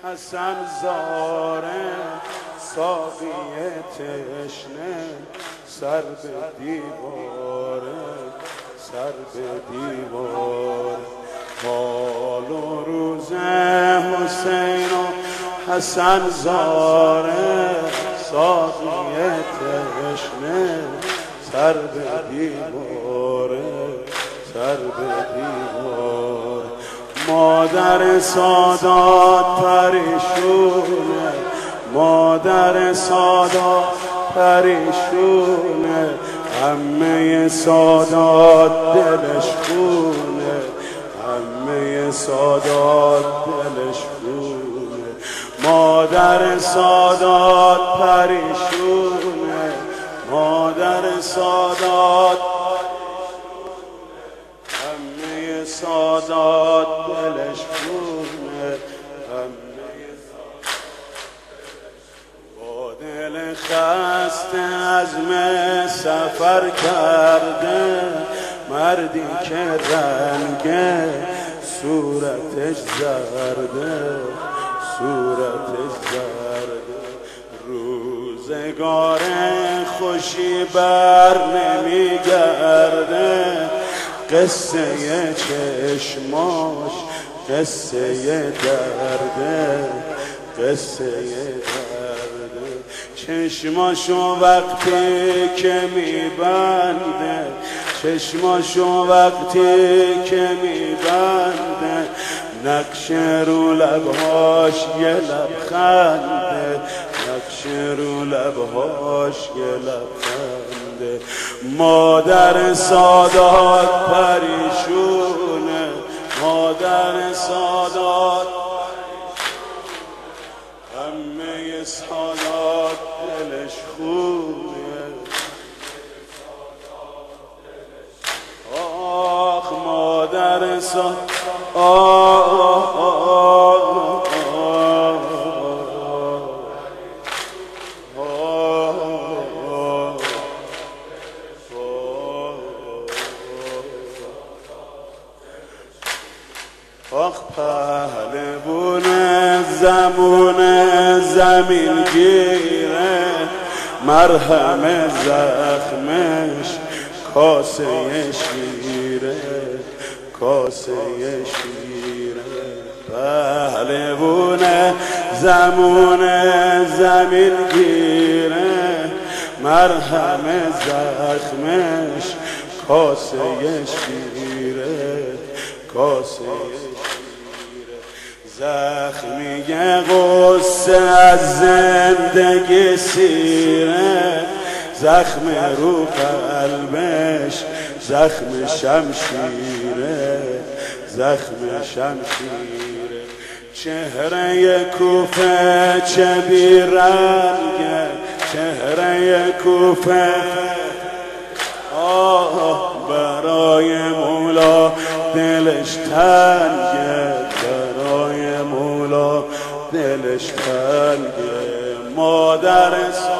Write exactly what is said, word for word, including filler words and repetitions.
حسن زاره ساقی تشنه سر به دیواره سر به دیوار حال و روز حسین و حسن زاره ساقی تشنه سر به دیواره سر به دیوار مادر سادات پریشونه مادر سادات پریشونه عمه سادات دلش خونه عمه سادات دلش خونه مادر سادات پریشونه مادر سادات عمه سادات دلش خونه با دل خسته عزم سفر کرده مردی که رنگ صورتش زرده صورتش زرده روزگار خوشی بر نمیگرده قصه چشماش قصه درده قصه درده چشماشو وقتی که میبنده چشماشو وقتی که میبنده نقش رو لبهاش یه لبخنده نقش رو لبهاش یه لبخنده مادر سادات پریشونه مادر سادات عمه سادات دلش خونه آخ مادر سادات آه آه آخ پهلوون زمون زمین گیره مرهم زخمش کاسه شیره کاسه شیره پهلوون زمون زمین گیره مرهم زخمش کاسه شیره کاسه زخمی غصه از زندگی سیره زخم رو قلبش زخم شمشیره زخم شمشیره چهره کوفه چه بیرنگه چهره کوفه آه برای مولا دلش تنگه برای مولا دلش تنگه مادر